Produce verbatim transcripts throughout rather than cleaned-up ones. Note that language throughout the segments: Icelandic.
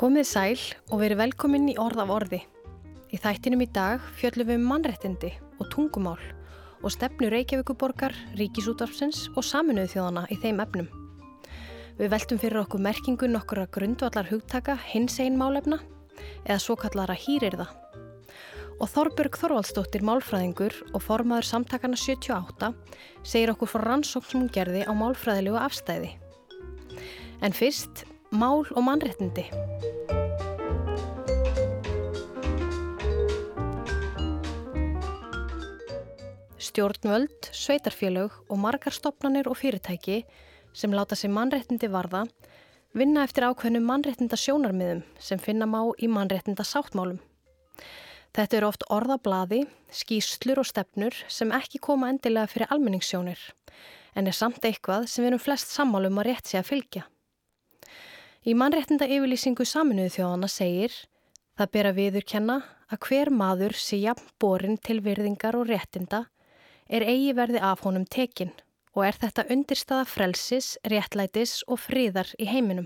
Komið sæl og verið velkomin í Orð af orði. Í þættinum í dag fjöllum við um mannréttindi og tungumál og stefnu Reykjavíkurborgar, Ríkisútvarpsins og Sameinuðu þjóðanna í þeim efnum. Við veltum fyrir okkur merkingu nokkurra grundvallar hugtaka hinsegin málefna eða svokallara hýrirða. Og Þorbjörg Þorvaldsdóttir málfræðingur og formaður samtakana sjötíu og átta segir okkur frá rannsókn sem hún gerði á málfræðilegu afstæði. En fyrst, mál og mannréttindi. Stjórnvöld, sveitarfélög og margar stofnanir og fyrirtæki sem láta sig mannréttindi varða vinna eftir ákveðnum mannréttindasjónarmiðum sem finna má í mannréttindasáttmálum. Þetta eru oft orð á blaði, skýrslur og stefnur sem ekki koma endilega fyrir almenningssjónir, en er samt eitthvað sem við erum flest sammála um að rétt sé að fylgja. Í mannréttindayfirlýsingu Sameinuðu þjóðanna segir: það ber að viðurkenna að hver maður sé jafn borinn til virðingar og réttinda er eigi verði af honum tekin og er þetta undirstaða frelsis, réttlætis og friðar í heiminum.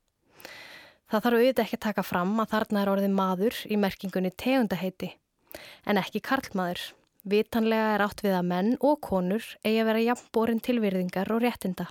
Það þarf auðvitað ekki að taka fram að þarna er orðið maður í merkingunni tegundaheiti, en ekki karlmaður. Vitanlega er átt við að menn og konur eigi að vera jafn borinn til virðingar og réttinda.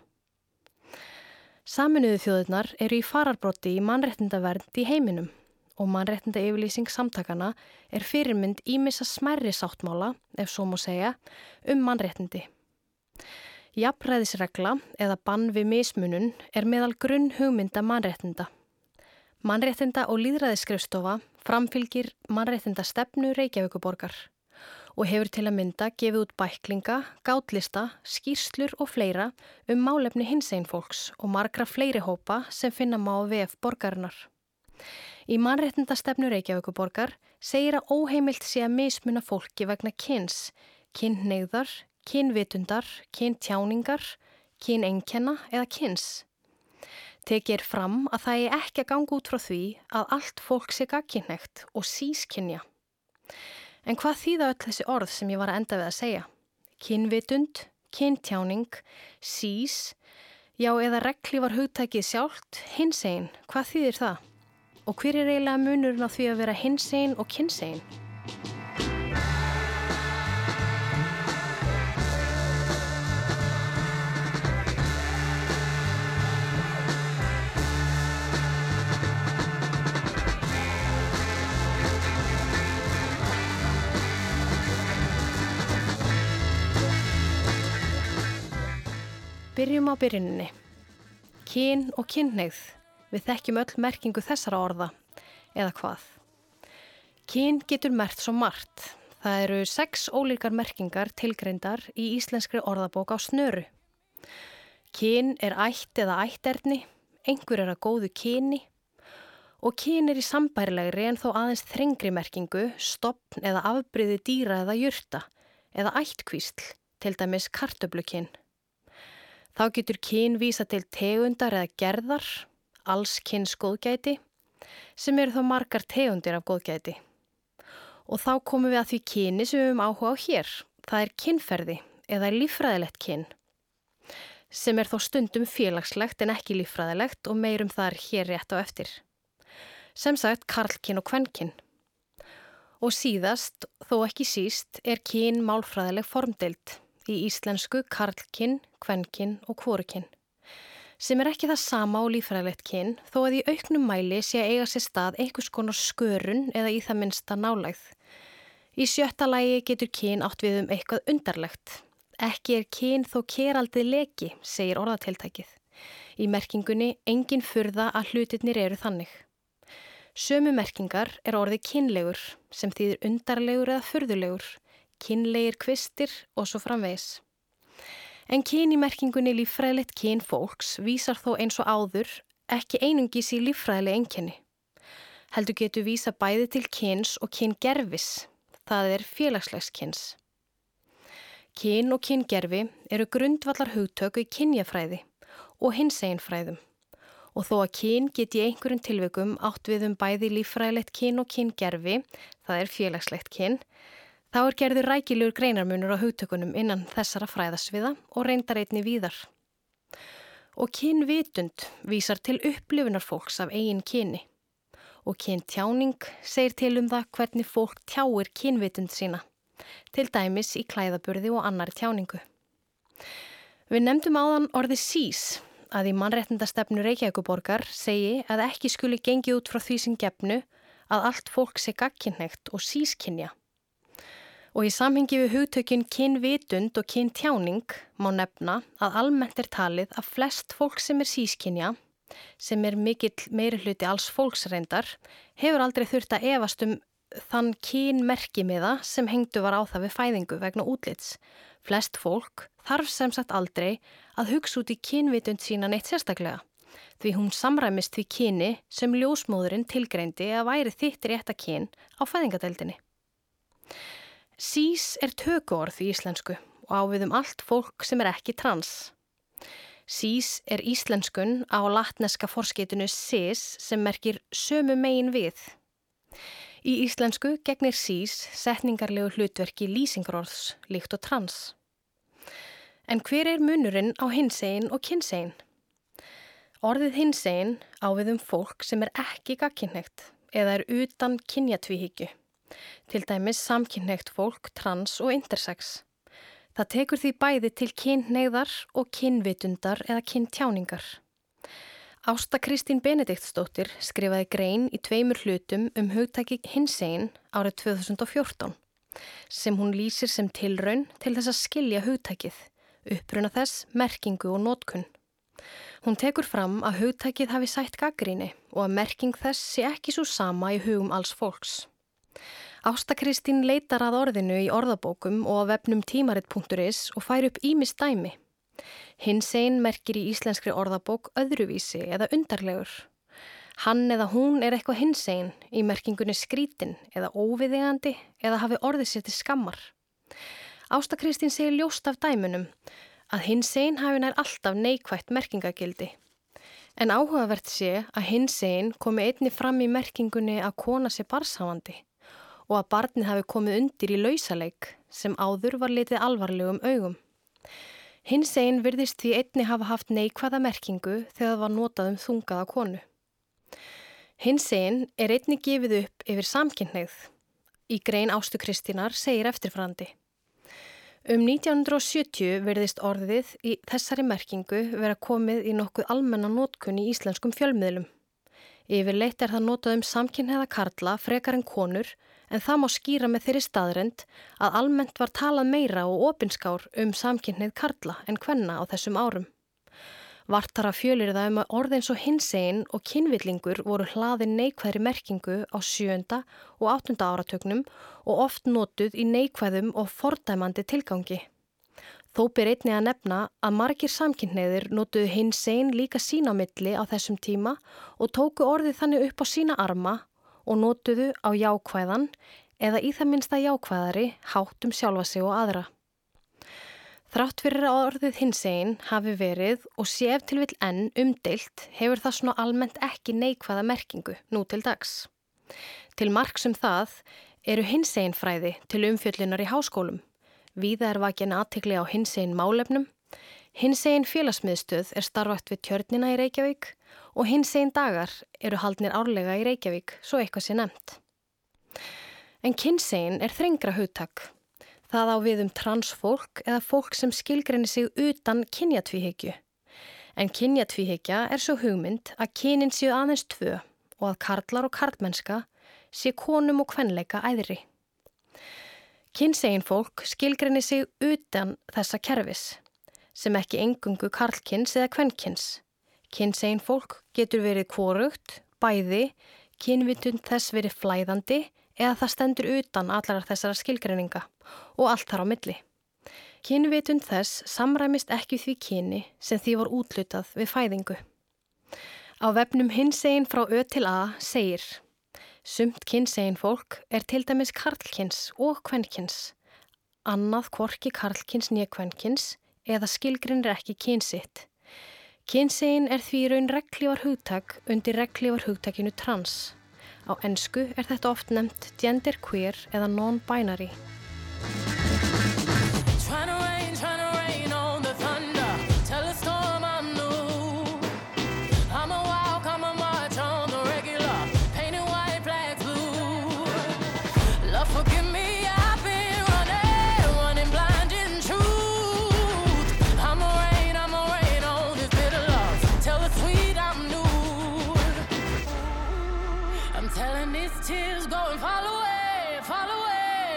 Sameinuðu þjóðirnar eru í fararbroddi í mannréttindavernd í heiminum og mannréttindayfirlýsing samtakana er fyrirmynd ýmissa smærri sáttmála, ef svo má segja, um mannréttindi. Jafnræðisregla eða bann við mismunun er meðal grunn hugmynda mannréttinda. Mannréttinda- og lýðræðisskrifstofa framfylgir mannréttindastefnu Reykjavíkurborgar og hefur til að mynda gefið út bæklinga, gátlista, skýrslur og fleira um málefni hinsegin fólks og margra fleiri hópa sem finna má á vef borgarinnar. Í mannréttindastefnu Reykjavíkurborgar segir að óheimilt sé að mismuna fólki vegna kyns, kynhneigðar, kynvitundar, kyntjáningar, kyneinkenna eða kyns. Tekið er fram að það er ekki að ganga út frá því að allt fólk sé gagnkynhneigt og sískynja. En hvað þýða öll þessi orð sem ég var að enda við að segja? Kynvitund, kyntjáning, sís, já eða reglífar hugtækið sjálft, hinsegin, hvað þýðir það? Og hver er eiginlega munurinn á því að vera hinsegin og kynsegin? Byrjum á byrjuninni. Kyn og kynhneigð. Við þekkjum öll merkingu þessara orða, eða hvað? Kyn getur merkt svo margt. Það eru sex ólíkar merkingar tilgreindar í íslenskri orðabók á snöru. Kyn er ætt eða ætterni, einhver er að góðu kyni og kyn er í sambærilegri en þó aðeins þrengri merkingu, stofn eða afbrigði dýra eða jurta, eða ættkvísl, til dæmis kartöflukyn. Þá getur kyn vísa til tegundar eða gerðar, alls kyns góðgæti, sem eru þá margar tegundir af góðgæti. Og þá komum við að því kyni sem við höfum áhuga á hér. Það er kynferði eða líffræðilegt kyn, sem er þó stundum félagslegt en ekki líffræðilegt og meirum þar hér rétt á eftir. Sem sagt karlkyn og kvenkyn. Og síðast, þó ekki síst, er kyn málfræðileg formdeild. Í íslensku karlkyn, kvenkyn og hvorugkyn, sem er ekki það sama og líffræðilegt kyn, þó að í auknum mæli sé að eiga sér stað einhvers konar skörun eða í það minnsta nálægð. Í sjötta lagi getur kyn átt við um eitthvað undarlegt. Ekki er kyn þó keraldið leki, segir orðatiltækið. Í merkingunni engin furða að hlutirnir eru þannig. Sömu merkingar er orðið kynlegur, sem þýðir undarlegur eða furðulegur, kynlegir kvistir og svo framvegis. En kyn í merkingunni líffræðilegt kyn fólks vísar þó eins og áður ekki einungis í líffræðileg einkenni. Heldur getur vísa bæði til kyns og kyngervis, það er félagslegs kyns. Kyn og kyngervi eru grundvallar hugtök í kynjafræði og hinseginfræðum og þó að kyn geti í einhverjum tilvikum átt við um bæði líffræðilegt kyn og kyngervi, það er félagslegt kyn, þá er gerður rækilegur greinarmunur á hugtökunum innan þessara fræðasviða og reyndar einni víðar. Og kynvitund vísar til upplifunar fólks af eigin kyni. og kyntjáning segir til um það hvernig fólk tjáir kynvitund sína, til dæmis í klæðaburði og annarri tjáningu. Við nefndum áðan orðið sís að í mannréttindastefnu Reykjavíkurborgar segi að ekki skuli gengið út frá því sem gefnu að allt fólk sé gagnkynhneigt og sískynja. Og í samhengi við hugtökin kynvitund og kyntjáning má nefna að almennt er talið að flest fólk sem er sískynja, sem er mikill meiri hluti alls fólks reyndar, hefur aldrei þurft að efast um þann kynmerkimiða sem hengdu var á það við fæðingu vegna útlits. Flest fólk þarf sem sagt aldrei að hugsa út í kynvitund sína neitt sérstaklega, því hún samræmist því kyni sem ljósmóðurinn tilgreindi að væri þitt rétta kyn á fæðingadeildinni. Sís er tökuorð í íslensku og á við um allt fólk sem er ekki trans. Sís er íslenskun á latneska forskeytinu sis sem merkir sömu megin við. Í íslensku gegnir sís setningarlegu hlutverki lýsingarorðs líkt og trans. En hver er munurinn á hinsegin og kynsegin? Orðið hinsegin á við um fólk sem er ekki gagnkynhneigt eða er utan kynjatvíhyggju. Til dæmis samkynhneigt fólk, trans og intersex. Það tekur því bæði til kynhneigðar og kynvitundar eða kyntjáningar. Ásta Kristín Benediktsdóttir skrifaði grein í tveimur hlutum um hugtaki hinsegin árið tvö þúsund og fjórtán, sem hún lýsir sem tilraun til þess að skilja hugtakið, uppruna þess, merkingu og notkun. Hún tekur fram að hugtakið hafi sætt gagnrýni og að merking þess sé ekki svo sama í hugum alls fólks. Ásta Kristín leitar að orðinu í orðabókum og á vefnum tímarit punktur is og fær upp ýmis dæmi. Hinsegin merkir í íslenskri orðabók öðruvísi eða undarlegur. Hann eða hún er eitthvað hinsegin í merkingunni skrítin eða óviðeigandi eða hafi orðið sér til skammar. Ásta Kristín segir ljóst af dæmunum að hinsegin hafi nær alltaf neikvætt merkingagildi. En áhugavert sé að hinsegin komi einni fram í merkingunni að kona sé barnshafandi og að barnið hafi komið undir í lausaleik sem áður var litið alvarlegum augum. Hinsegin virðist því einni hafa haft neikvæða merkingu þegar það var notað um þungaða konu. Hinsegin er einni gefið upp yfir samkynhneigð. Í grein Ástu Kristínar segir eftirfarandi. Um nítján hundruð sjötíu virðist orðið í þessari merkingu vera komið í nokkuð almenna notkun í íslenskum fjölmiðlum. Yfirleitt er það notað um samkynhneigða karla frekar en konur, en það má skýra með þeirri staðrend að almennt var talað meira og opinskár um samkynhneigð karla en kvenna á þessum árum. Vart þar að fjölir það um að orð eins og hinsegin og kynvillingur voru hlaðin neikvæðri merkingu á sjöunda og áttunda áratugnum og oft notuð í neikvæðum og fordæmandi tilgangi. Þó ber einnig að nefna að margir samkynhneigðir notuðu hinsegin líka sín á milli á þessum tíma og tóku orðið þannig upp á sína arma og notuðu á jákvæðan eða í það minnsta jákvæðari hátt um sjálfa sig og aðra. Þrátt fyrir að orðið hinsegin hafi verið og sé ef til vill enn umdeilt hefur það svona almennt ekki neikvæða merkingu nú til dags. Til marks um það eru hinseginfræði til umfjöllunar í háskólum. Víða er vakin athygli á hinsegin málefnum. Hinsegin félagsmiðstöð er starfrækt við Tjörnina í Reykjavík og hinsegin dagar eru haldnir árlega í Reykjavík, svo eitthvað sé nefnt. En kynsegin er þrengra hugtak. Það á við um transfólk eða fólk sem skilgreinir sig utan kynjatvíhyggju. En kynjatvíhyggja er svo hugmynd að kynin séu aðeins tvö og að karlar og karlmennska sé konum og kvenleika æðri. Kynsegin fólk skilgreinir sig utan þessa kerfis, sem ekki eingöngu karlkyns eða kvenkyns. Kynsegin fólk getur verið hvorugt, bæði, kynvitund þess verið flæðandi eða það stendur utan allar þessara skilgreininga og allt þar á milli. Kynvitund þess samræmist ekki því kyni sem því var úthlutað við fæðingu. Á vefnum hinsegin frá Ö til A segir: Sumt kynsegin fólk er til dæmis karlkyns og kvenkyns, annað hvorki karlkyns né kvenkyns eða skilgreinir ekki kyn sitt. Kynsegin er því í raun regnhlífar hugtak undir regnhlífar hugtakinu trans. Á ensku er þetta oft nefnt genderqueer eða non-binary. I'm a walk, I'm a march on the regular, painted white. forgive me, I've been running, running blind in truth. I'ma rain, I'ma rain on this bitter love. Tell the sweet I'm new. I'm telling these tears go and fall away, fall away.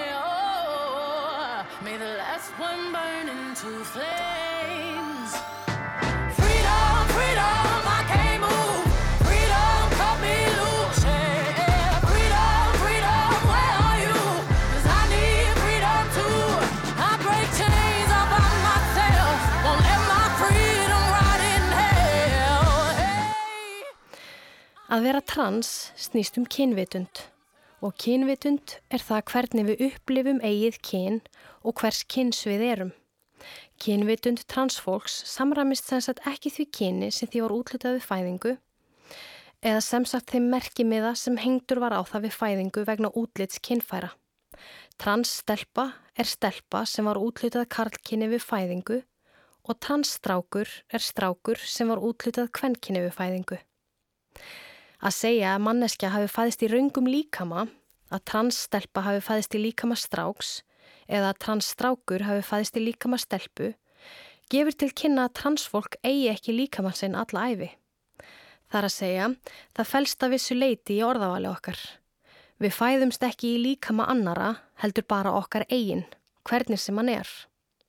Oh, may the last one burn into flames. Freedom, freedom, I can't move. Freedom, cut me loose. Yeah. Freedom, freedom, where are you? 'Cause I need freedom too. I break chains all by myself. Won't let my freedom rot in hell. Hey. Að vera trans snýst um kynvitund. Og kynvitund er það hvernig við upplifum eigið kyn og hvers kyns við erum. Kynvitund transfólks samræmist sem sagt ekki því kyni sem því var úthlutað við fæðingu eða sem sagt þeim merkimiða sem hengdur var á það við fæðingu vegna útlits kynfæra. Transstelpa er stelpa sem var úthlutað karlkyni við fæðingu og transstrákur er strákur sem var úthlutað kvenkyni við fæðingu. Að segja að manneskja hafi fæðist í röngum líkama, að transstelpa hafi fæðist í líkama stráks eða að transstrákur hafi fæðist í líkama stelpu, gefur til kynna að transfólk eigi ekki líkamann sinn alla ævi. Það er að segja, það felst að vissu leyti í orðavali okkar. Við fæðumst ekki í líkama annara, heldur bara okkar eigin, hvernig sem hann er.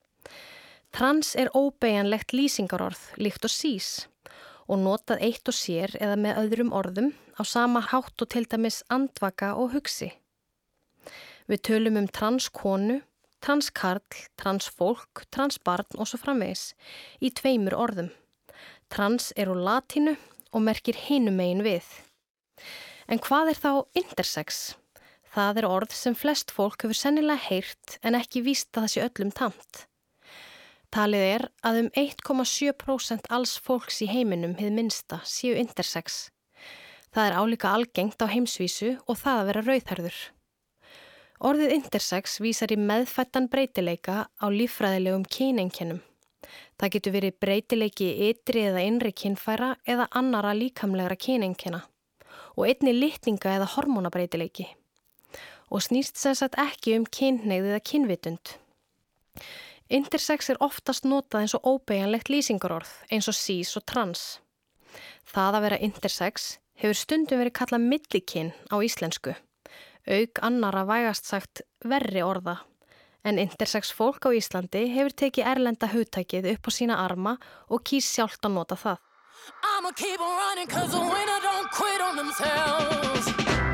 Trans er óbeigjanlegt lýsingarorð, líkt og sís, og notað eitt og sér eða með öðrum orðum á sama hátt og til dæmis andvaka og hugsi. Við tölum um transkonu, transkarl, transfólk, transbarn og svo framvegis í tveimur orðum. Trans er úr latínu og merkir hinumegin við. En hvað er þá intersex? Það er orð sem flest fólk hefur sennilega heyrt en ekki víst að það sé öllum tamt. Talið er að um eitt komma sjö prósent alls fólks í heiminum hið minnsta séu intersex. Það er álíka algengt á heimsvísu og það að vera rauðhærður. Orðið intersex vísar í meðfættan breytileika á líffræðilegum kyneinkennum. Það getur verið breytileiki í ytri eða innri kynfæra eða annara líkamlegra kyneinkenna og einnig litninga eða hormónabreytileiki. Og snýst sem sagt ekki um kynhneigð eða kynvitund. Intersex er oftast notað eins og óbeigjanlegt lýsingarorð, eins og cis og trans. Það að vera intersex hefur stundum verið kallað millikyn á íslensku, auk annara vægast sagt verri orða, en intersex fólk á Íslandi hefur tekið erlenda hugtækið upp á sína arma og kýs sjálft að nota það. I'ma keep on running 'cause the winner don't quit on themselves.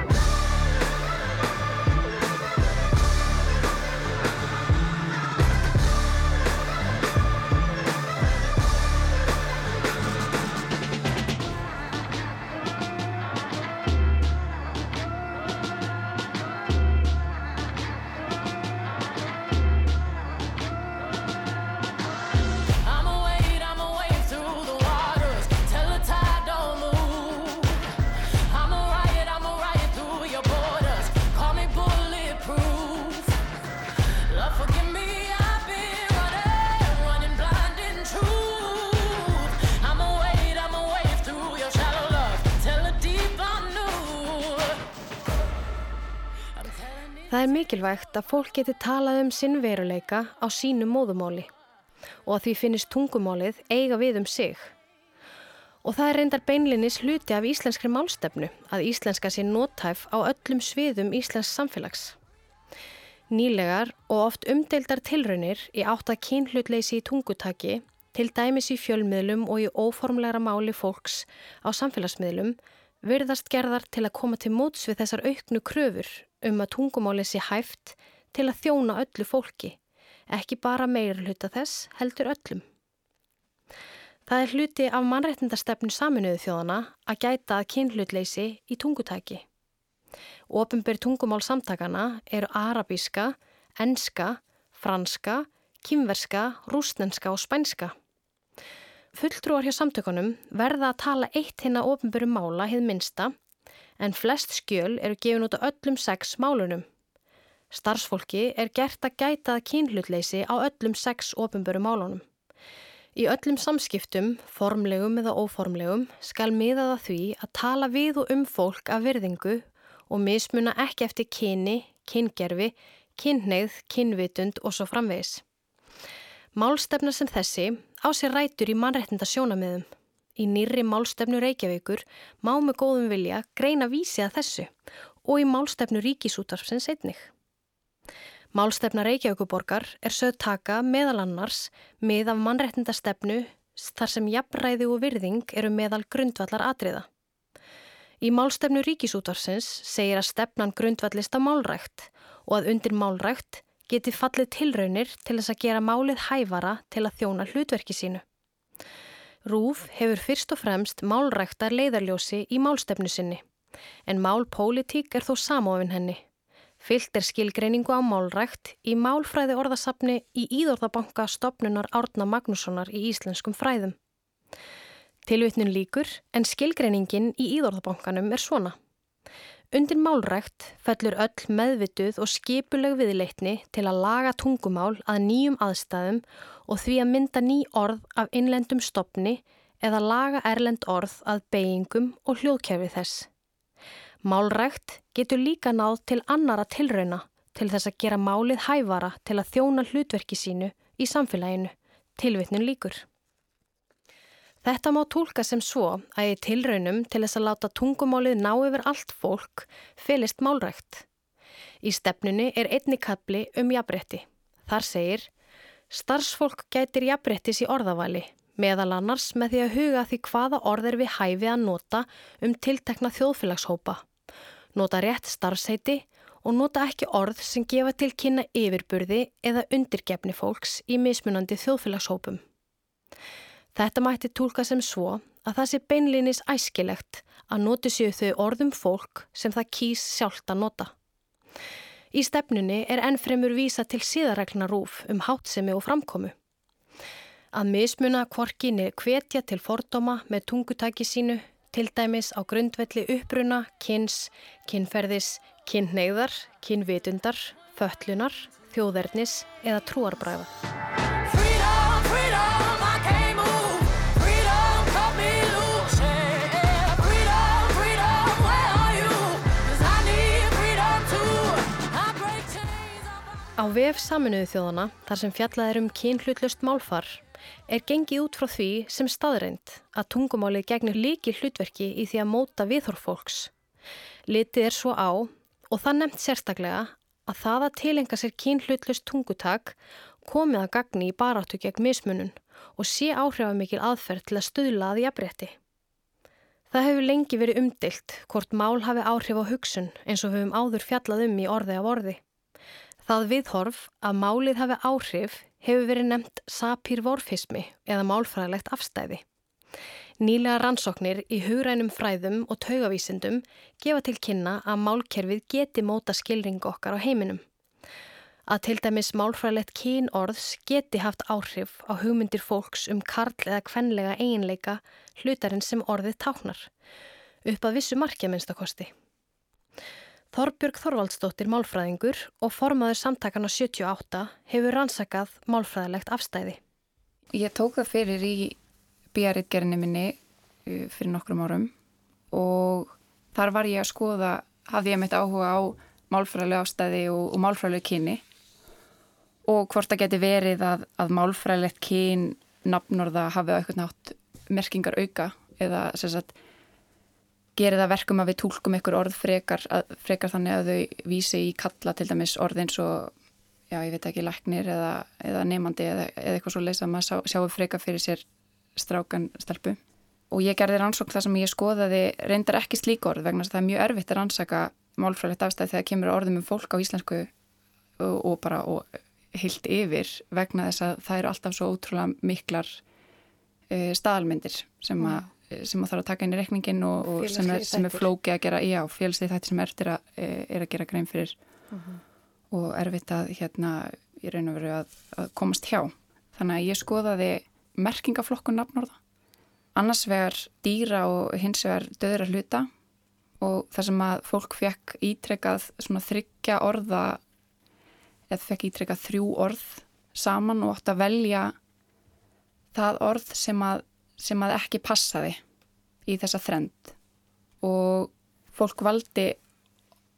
Það er mikilvægt að fólk geti talað um sinn veruleika á sínu móðumáli og að því finnist tungumálið eiga við um sig. Og það er reyndar beinlinis hluti af íslenskri málstefnu að íslenska sé nothæf á öllum sviðum íslensks samfélags. Nýlegar og oft umdeildar tilraunir í átt að kynhlutleysi í tungutaki, til dæmis í fjölmiðlum og í óformlegra máli fólks á samfélagsmiðlum, virðast gerðar til að koma til móts við þessar auknu kröfur um að tungumálið sé hæft til að þjóna öllu fólki, ekki bara meirihluta þess, heldur öllum. Það er hluti af mannréttindastefnu Sameinuðu þjóðanna að gæta að kynhlutleysi í tungutaki. Opinber tungumál samtakana eru arabíska, enska, franska, kínverska, rússneska og spænska. Fulltrúar hjá samtökunum verða að tala eitt hinna opinberu mála hið minnsta, en flest skjöl eru gefin út á öllum sex málunum. Starfsfólki er gert að gæta að kynhlutleysi á öllum sex opinberu málunum. Í öllum samskiptum, formlegum eða óformlegum, skal miðað að því að tala við og um fólk af virðingu og mismuna ekki eftir kyni, kyngervi, kynhneigð, kynvitund og svo framvegis. Málstefna sem þessi á sér rætur í mannréttinda sjónarmiðum. Í nýrri málstefnu Reykjavíkur má með góðum vilja greina vísi að þessu og í málstefnu Ríkisútvarpsins einnig. Málstefna Reykjavíkurborgar er sögð taka meðal annars mið af mannréttindastefnu þar sem jafnræði og virðing eru meðal grundvallar atriða. Í málstefnu Ríkisútvarpsins segir að stefnan grundvallist á málrækt og að undir málrækt geti fallið tilraunir til þess að gera málið hæfara til að þjóna hlutverki sínu. RÚV hefur fyrst og fremst málræktar leiðarljósi í málstefnu sinni, en málpólitík er þó samofin henni. Fylgt er skilgreiningu á málrækt í málfræði orðasafni í Íðorðabanka stofnunar Árna Magnússonar í íslenskum fræðum. Tilvitnun lýkur en skilgreiningin í Íðorðabankanum er svona. Undir málrækt fellur öll meðvituð og skipuleg viðleitni til að laga tungumál að nýjum aðstæðum og því að mynda ný orð af innlendum stofni eða laga erlend orð að beygingum og hljóðkerfi þess. Málrækt getur líka náð til annara tilrauna til þess að gera málið hæfara til að þjóna hlutverki sínu í samfélaginu, tilvitnun lýkur. Þetta má túlka sem svo að í tilraunum til þess að láta tungumálið ná yfir allt fólk felist málrækt. Í stefnunni er einni kafli um jafnrétti. Þar segir, starfsfólk gætir jafnréttis í orðavali, meðal annars með því að huga því hvaða orð er við hæfi að nota um tiltekna þjóðfélagshópa. Nota rétt starfsheiti og nota ekki orð sem gefa til kynna yfirburði eða undirgefni fólks í mismunandi þjóðfélagshópum. Þetta mætti túlka sem svo að það sé beinlínis æskilegt að noti séu þau orðum fólk sem það kýs sjálft að nota. Í stefnunni er ennfremur vísa til siðareglna RÚV um háttsemi og framkomu. Að mismuna hvorki né hvetja til fordóma með tungutaki sínu, til dæmis á grundvelli uppruna, kyns, kynferðis, kynhneigðar, kynvitundar, fötlunar, þjóðernis eða trúarbragða. Á vef Sameinuðu þjóðanna, þar sem fjallað er um kynhlutlaust málfar, er gengið út frá því sem staðreynd að tungumálið gegnir lykil hlutverki í því að móta viðhorf fólks. Litið er svo á, og það nefnt sérstaklega, að það að tileinka sér kynhlutlaust tungutak komið að gagni í baráttu gegn mismunun og sé áhrifamikil aðferð til að stuðla að jafnrétti. Það hefur lengi verið umdeilt hvort mál hafi áhrif á hugsun eins og við höfum áður fjallað um í orði af orði. Það viðhorf að málið hafi áhrif hefur verið nefnt sapírvorfismi eða málfræðilegt afstæði. Nýlega rannsóknir í hugrænum fræðum og taugavísindum gefa til kynna að málkerfið geti móta skilning okkar á heiminum. Að til dæmis málfræðilegt kynorðs geti haft áhrif á hugmyndir fólks um karl eða kvenlega eiginleika hlutarinn sem orðið táknar, upp að vissu marki að minnstakosti. Þorbjörg Þorvaldsdóttir málfræðingur og formaður samtakana sjötíu og átta hefur rannsakað málfræðilegt afstæði. Ég tók það fyrir í B A-ritgerðinni minni fyrir nokkrum árum og þar var ég að skoða, hafði ég meitt áhuga á málfræðilegu afstæði og, og málfræðilegu kyni og hvort það geti verið að, að málfræðilegt kyn nafnorða hafi á eitthvað nátt merkingar auka eða sem sagt gerir það verkum að við túlkum ykkur orð frekar, að, frekar þannig að þau vísi í kalla til dæmis orð eins og, já, ég veit ekki, læknir eða, eða nemandi eða, eða eitthvað svo leys að maður sjá, sjáu frekar fyrir sér strákan stelpu. Og ég gerði rannsókn þar sem ég skoðaði reyndar ekki slík orð vegna þess að það er mjög erfitt að rannsaka málfræðilegt afstæði þegar kemur orðum um fólk á íslensku og, og bara og heilt yfir vegna þess að það eru alltaf svo ótrúlega miklar uh, staðalmyndir sem að sem að þarf að taka inn í reikningin og, og sem er, sem er flókið að gera, já, félagslega þetta sem er, að, er að gera grein fyrir uh-huh. og erfitt að hérna í raun og veru að, að komast hjá. Þannig að ég skoðaði merkingaflokkun nafnorða, annars vegar dýra og hins vegar dauðra hluta og þar sem að fólk fekk ítrekað svona þriggja orða eða fekk ítrekað þrjú orð saman og átt að velja það orð sem að sem að ekki passaði í þessa þrend og fólk valdi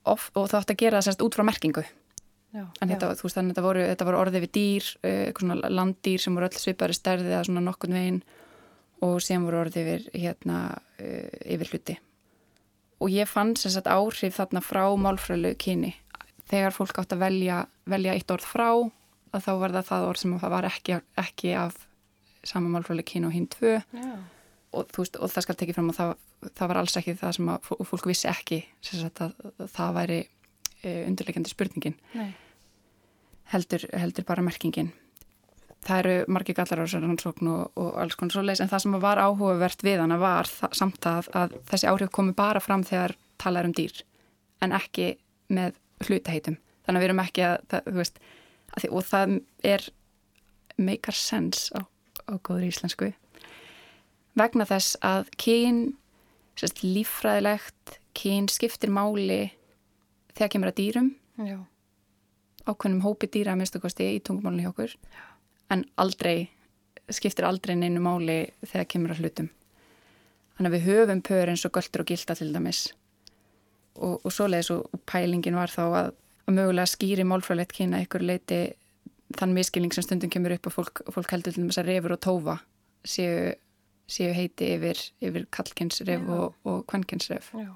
of, og það átti að gera það semst út frá merkingu. Já, en þetta, þú veist, þannig að þetta voru, þetta voru orðið við dýr, eitthvað svona landdýr sem voru öll svipaðri stærði eða svona nokkurn veginn og sem voru orðið yfir, hérna, yfir hluti. Og ég fann sem sagt áhrif þarna frá málfræðilegu kyni. Þegar fólk átt að velja, velja eitt orð frá, að þá var það það orð sem það var ekki, ekki af sama málfræðilegu kyni og hinn tvö. Já. Og, þú veist, og það skal tekið fram að það, það var alls ekki það sem að fólk vissi ekki, sem sagt að, að það væri undirleikandi spurningin. Nei. Heldur, heldur bara merkingin. Það eru margir gallar á þessari rannsókn og, og alls konar svoleiðis, en það sem var áhugavert við hana var það, samt að, að þessi áhrif komi bara fram þegar talað um dýr, en ekki með hlutaheitum. Þannig að við erum ekki að, það, þú veist, að því, og það er make sense á, á góður íslensku, vegna þess að kyn, sérst, líffræðilegt kyn skiptir máli þegar kemur að dýrum. Já. Ákveðnum hópi dýra að minnstu kosti í tungumálunni hjá okkur. Já. En aldrei, skiptir aldrei neinu máli þegar kemur að hlutum. Þannig að við höfum pör eins og göltur og gilda til dæmis. Og, og svoleiðis og, og pælingin var þá að, að mögulega skýri málfræðilegt kyn að ykkur leiti þann miskilning sem stundum kemur upp og fólk, fólk heldur til dæmis að refur og tófa séu, séu heiti yfir, yfir kallkynsref og, og kvenkynsref. Já.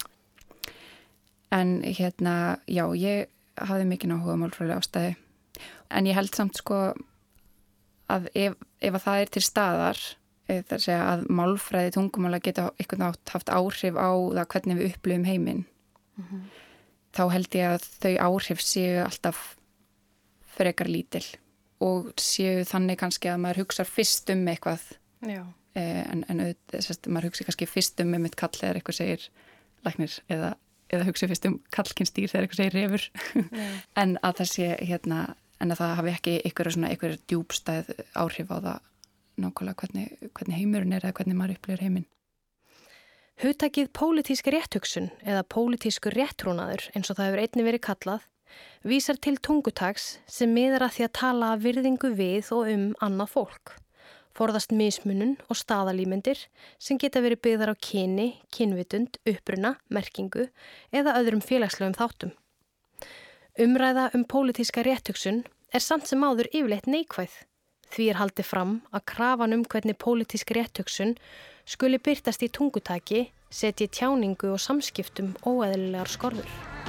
En hérna, já, ég hafði mikið áhuga málfræðilega ástæði. En ég held samt sko að ef, ef að það er til staðar, það er að segja að málfræði tungumála geta eitthvað nátt haft áhrif á það hvernig við upplifum heiminn, mm-hmm. þá held ég að þau áhrif séu alltaf frekar lítil og séu þannig kannski að maður hugsa fyrst um eitthvað. Já. En, en auðvitað, maður hugsa kannski fyrst um einmitt kall eða eitthvað segir læknir eða eða hugsa fyrst um kallkynsdýr þegar eitthvað segir refur. Yeah. En að það sé hérna, en að það hafi ekki einhverja svona einhverja djúpstæð áhrif á það nákvæmlega hvernig, hvernig heimurinn er eða hvernig maður upplifir heiminn. Hugtakið pólitísk rétthugsun eða pólitískur réttrúnaður eins og það hefur einnig verið kallað vísar til tungutaks sem miðar að því að tala virðingu við og um annað fólk. Forðast mismunun og staðalímyndir sem geta verið byggðar á kyni, kynvitund, uppruna, merkingu eða öðrum félagslegum þáttum. Umræða um pólitíska rétthugsun er samt sem áður yfirleitt neikvæð. Því er haldið fram að krafan um hvernig pólitísk rétthugsun skuli birtast í tungutaki setji tjáningu og samskiptum óeðlilegar skorður.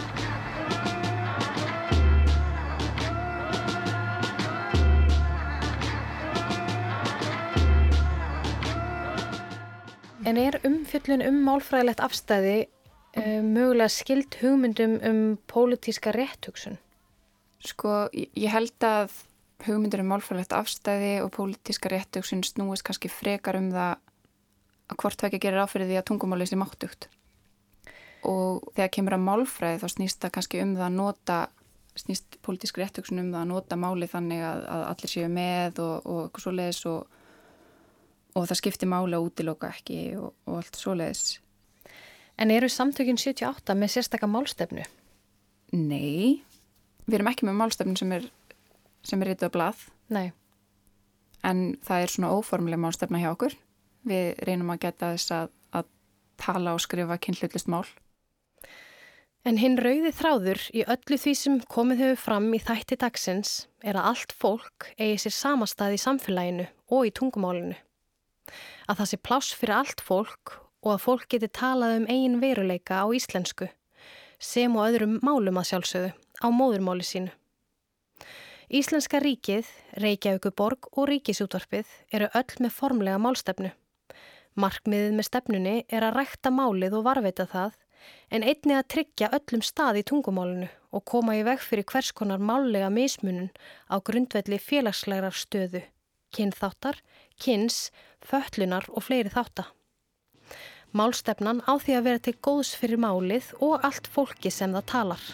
En er umfjöllun um málfræðilegt afstæði uh, mögulega skild hugmyndum um pólitíska rétthugsun? Sko, ég held að hugmyndur um málfræðilegt afstæði og pólitíska rétthugsun snúist kannski frekar um það að hvort tvekja gerir áfyrir því að tungumálið sé máttugt. Og þegar kemur að málfræði þá snýst það kannski um það að nota, snýst pólitísk rétthugsun um það að nota málið þannig að, að allir séu með og, og eitthvað svoleiðis og og það skiptir máli að útiloka ekki og, og allt svoleiðis. En eru samtökin sjötíu og átta með sérstaka málstefnu? Nei, við erum ekki með málstefnu sem er, sem er ritið á blað. Nei. En það er svona óformlega málstefna hjá okkur. Við reynum að geta þess að, að tala og skrifa kynhlutlust mál. En hinn rauði þráður í öllu því sem komið hefur fram í þætti dagsins er að allt fólk eigi sér samastað í samfélaginu og í tungumálinu. Að það sé pláss fyrir allt fólk og að fólk geti talað um eigin veruleika á íslensku, sem og öðrum málum að sjálfsögðu á móðurmáli sínu. Íslenska ríkið, Reykjavíkurborg og Ríkisútvarpið eru öll með formlega málstefnu. Markmiðið með stefnunni er að rækta málið og varðveita það, en einnig að tryggja öllum stað í tungumálinu og koma í veg fyrir hvers konar mállega mismunun á grundvelli félagslegrar stöðu, kynþáttar, kyns, fötlunar og fleiri þátta. Málstefnan á því að vera til góðs fyrir málið og allt fólki sem það talar.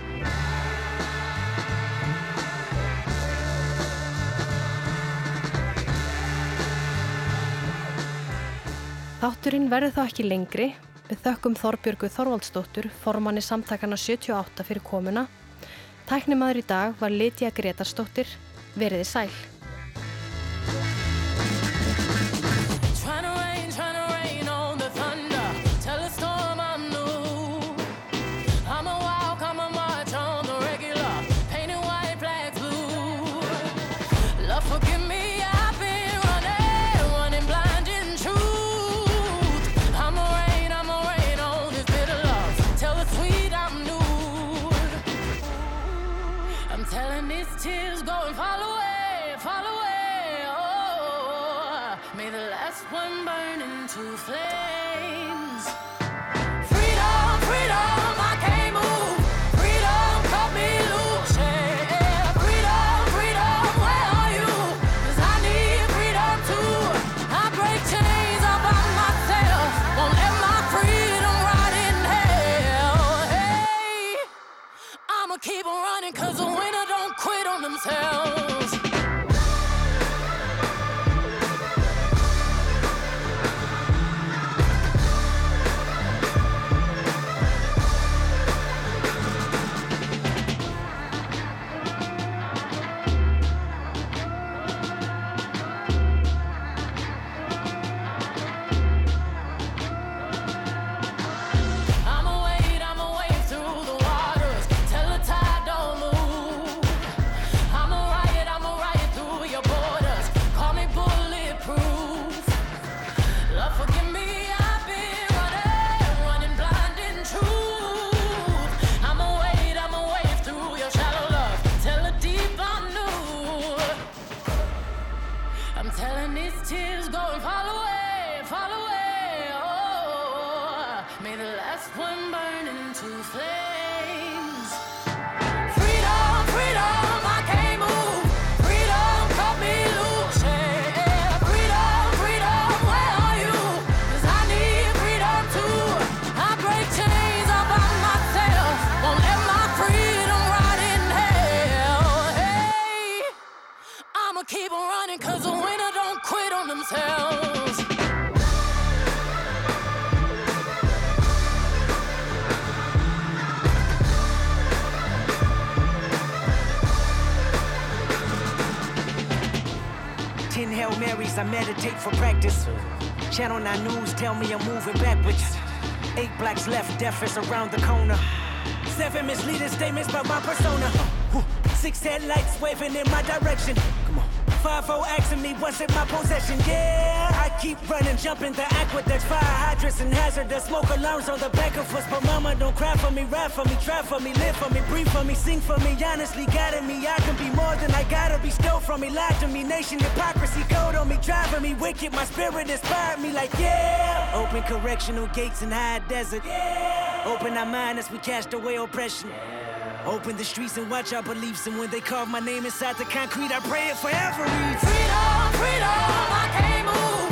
Þátturinn verður þá ekki lengri. Við þökkum Þorbjörgu Þorvaldsdóttur, formanni samtakana sjötíu og átta fyrir komuna. Tæknimaður í dag var Lydia Gretarsdóttir. Veriði sæl. Come on. these tears go and fall away, fall away. Oh, may the last one burn into flames. Freedom, freedom, I can't move. Freedom, cut me loose. Yeah. Freedom, freedom, where are you? 'Cause I need freedom too. I break chains all by myself. Won't let my freedom rot in hell. Hey, I'ma keep on running 'cause the winner don't quit on themselves. I meditate for practice. Channel nine News tell me I'm moving backwards. Eight blacks left, death is around the corner. Seven misleading statements about my persona. Six headlights waving in my direction. Come on. Five-O asking me what's in my possession. Yeah, I keep running, jumping the aqueducts, fire hydrants and hazardous smoke alarms on the back of us. But mama, don't cry for me, rap for me, try for me, live for me, breathe for me, sing for me. Honestly, guiding me, I can be more than I gotta be. Stole from me, lied to me, nation hypocrisy, code on me, driving me wicked. My spirit inspired me like yeah. Open correctional gates in high desert. Yeah. Open our mind as we cast away oppression. Open the streets and watch our beliefs. And when they carve my name inside the concrete, I pray it forever reads. Freedom, freedom, I can't move.